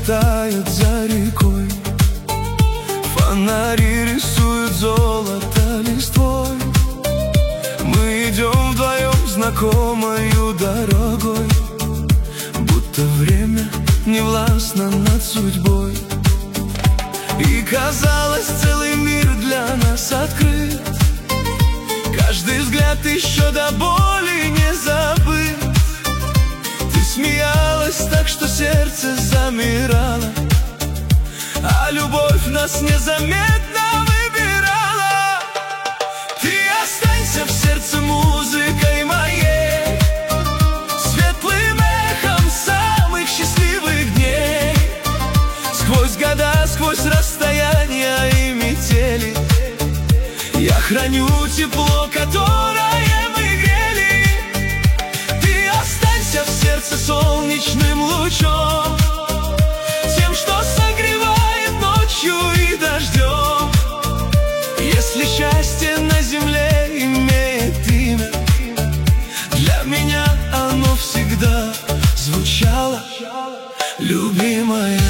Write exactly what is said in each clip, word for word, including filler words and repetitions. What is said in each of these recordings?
тает за рекой. Фонари рисуют золото листвой. Мы идем вдвоем знакомою дорогой, будто время не властно над судьбой. И казалось, целый мир для нас открыт. Каждый взгляд еще до боли не забыт. Ты смеялась так, что сердце замирало, а любовь нас незаметно выбирала. Ты останься в сердце музыкой моей, светлым эхом самых счастливых дней. Сквозь года, сквозь расстояния и метели я храню тепло, которое мы грели. Ты останься в сердце солнечным лучом, тем, что согревает ночью и дождем. Если счастье на земле имеет имя, для меня оно всегда звучало: любимая.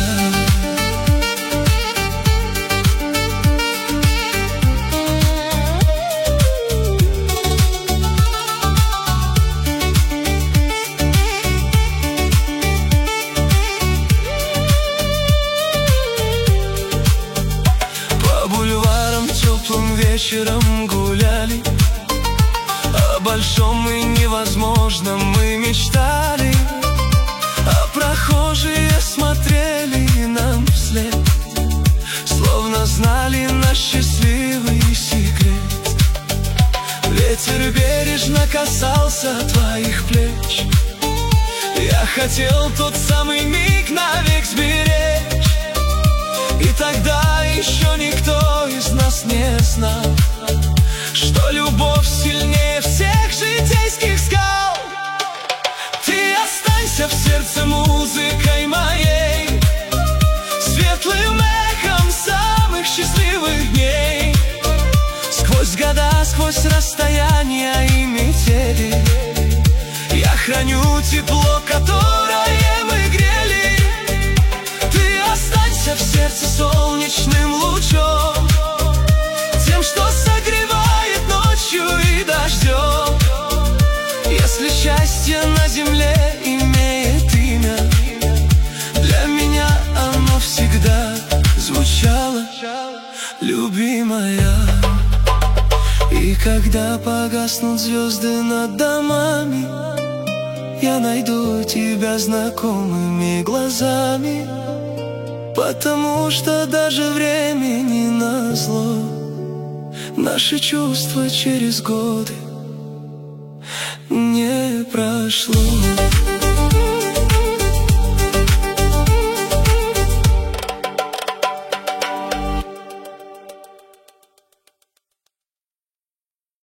Вечером гуляли, о большом и невозможном мы мечтали, а прохожие смотрели нам вслед, словно знали наш счастливый секрет. Ветер бережно касался твоих плеч. Я хотел тот самый миг навек сберечь. И тогда еще никто из нас не знал, что любовь сильнее всех житейских скал. Ты останься в сердце музыкой моей, светлым эхом самых счастливых дней. Сквозь года, сквозь расстояния и метели я храню тепло, которое мы грели. Ты останься в сердце солнечным лучом, тем, что согревает ночью и дождем. Если счастье на земле имеет имя, для меня оно всегда звучало: любимая. И когда погаснут звезды над домами, я найду тебя знакомыми глазами, потому что даже времени назло наши чувства через годы не прошло.